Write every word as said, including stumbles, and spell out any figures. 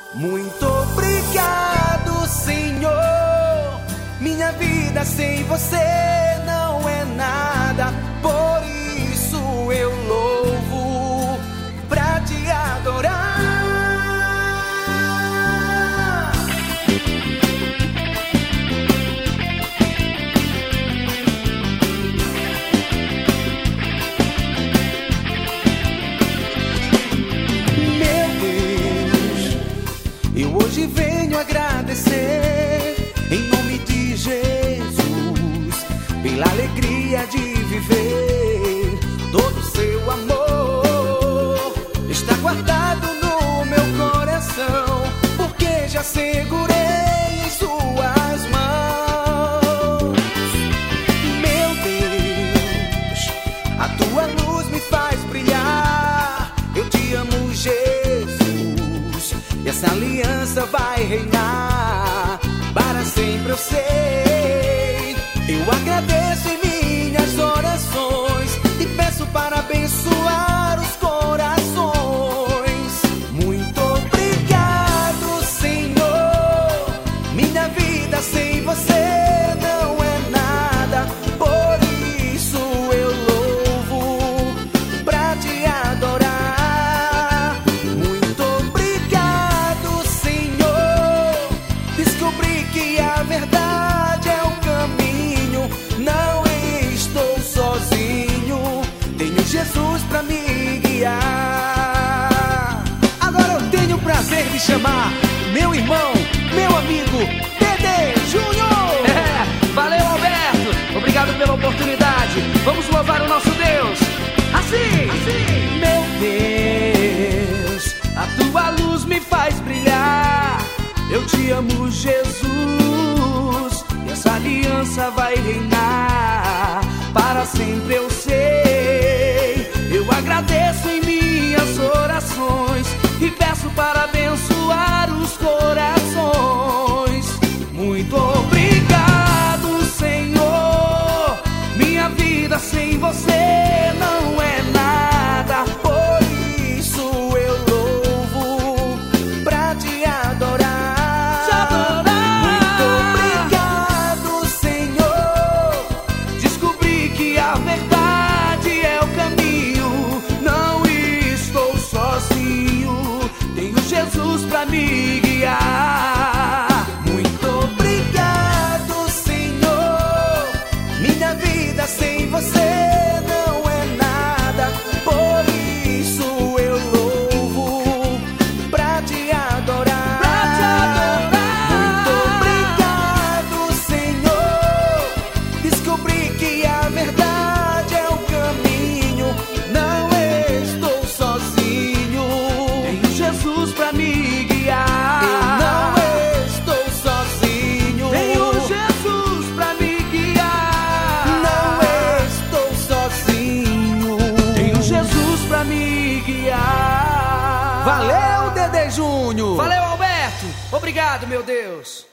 Muito obrigado, Senhor. Minha vida sem você não é nada. Por isso eu louvo pra te adorar. Eu hoje venho agradecer, em nome de Jesus, pela alegria de viver. Todo seu amor está guardado no meu coração, porque já segurei em suas mãos. Meu Deus, a tua luz me faz brilhar. Eu te amo, Jesus. E essa aliança vai reinar para sempre, eu sei. Eu agradeço em minhas orações e peço para abençoar os corações. Muito obrigado, Senhor. Minha vida sem você não é nada. Por isso eu louvo pra te adorar. Muito obrigado, descobri que a verdade é o caminho. Não estou sozinho, tenho Jesus pra me guiar. Agora eu tenho o prazer de chamar meu irmão, meu amigo, Dedê Júnior. É, valeu, Alberto, obrigado pela oportunidade. Vamos louvar o nosso Deus. Assim, assim. Meu Deus, a tua luz me faz brilhar. Eu te amo, Jesus, e essa aliança vai reinar para sempre, eu sei. Eu agradeço em minhas orações e peço para abençoar os corações. Muito obrigado, Senhor. Minha vida sem você não é nada. Por isso eu louvo pra te adorar. A verdade é o caminho, não estou sozinho, tenho Jesus pra me guiar. Muito obrigado, Senhor. Minha vida sem você não é nada. Por isso eu louvo pra te adorar. Pra te adorar. Muito obrigado, Senhor. Descobri que a verdade é o caminho. Não estou sozinho, tenho Jesus pra me guiar. Eu não estou sozinho, tenho Jesus pra me guiar. Não estou sozinho, tenho Jesus pra me guiar. Valeu, Dedê Júnior. Valeu, Alberto. Obrigado, meu Deus.